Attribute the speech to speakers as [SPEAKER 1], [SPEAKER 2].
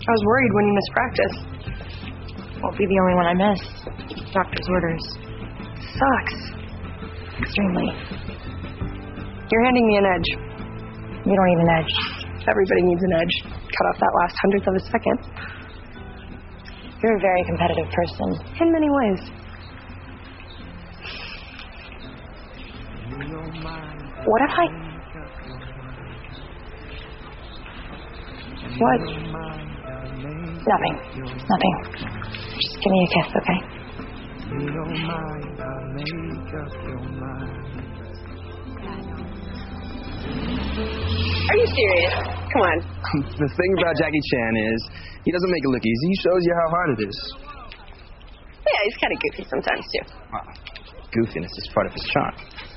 [SPEAKER 1] I was worried when you missed practice.
[SPEAKER 2] Won't be the only one I miss. Doctor's orders.
[SPEAKER 1] Sucks.
[SPEAKER 2] Extremely.
[SPEAKER 1] You're handing me an edge.
[SPEAKER 2] You don't need an edge.
[SPEAKER 1] Everybody needs an edge. Cut off that last 100th of a second.
[SPEAKER 2] You're a very competitive person.
[SPEAKER 1] In many ways.
[SPEAKER 2] What if I...
[SPEAKER 1] What?
[SPEAKER 2] Nothing. Nothing. Just give me a kiss, okay?
[SPEAKER 1] Are you serious? Come on.
[SPEAKER 3] The thing about Jackie Chan is, he doesn't make it look easy. He shows you how hard it is.
[SPEAKER 1] Yeah, he's kind of goofy sometimes, too.
[SPEAKER 3] Wow. Goofiness is part of his charm.